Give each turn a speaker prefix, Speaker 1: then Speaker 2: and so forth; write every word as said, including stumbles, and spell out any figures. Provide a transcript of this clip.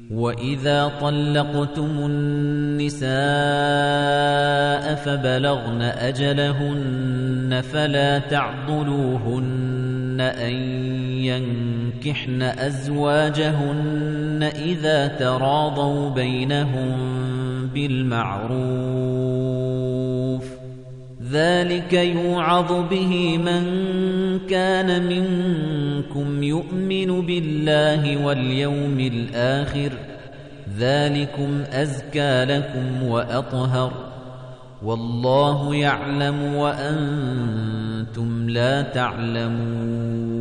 Speaker 1: وَإِذَا طَلَّقْتُمُ النِّسَاءَ فَبَلَغْنَ أَجَلَهُنَّ فَلَا تَعْضُلُوهُنَّ أَن يَنكِحْنَ أَزْوَاجَهُنَّ إِذَا تَرَاضَوْا بَيْنَهُم بِالْمَعْرُوفِ ۗ ذَلِكَ يُوعَظُ بِهِ مَن كَانَ مِنكُمْ يُؤْمِنُ بِاللَّهِ وَالْيَوْمِ الْآخِرِ ۗ ذَلِكُمْ أَزْكَىٰ لَكُمْ وَأَطْهَرُ ۗ وَاللَّهُ يَعْلَمُ وَأَنتُمْ لَا تَعْلَمُونَ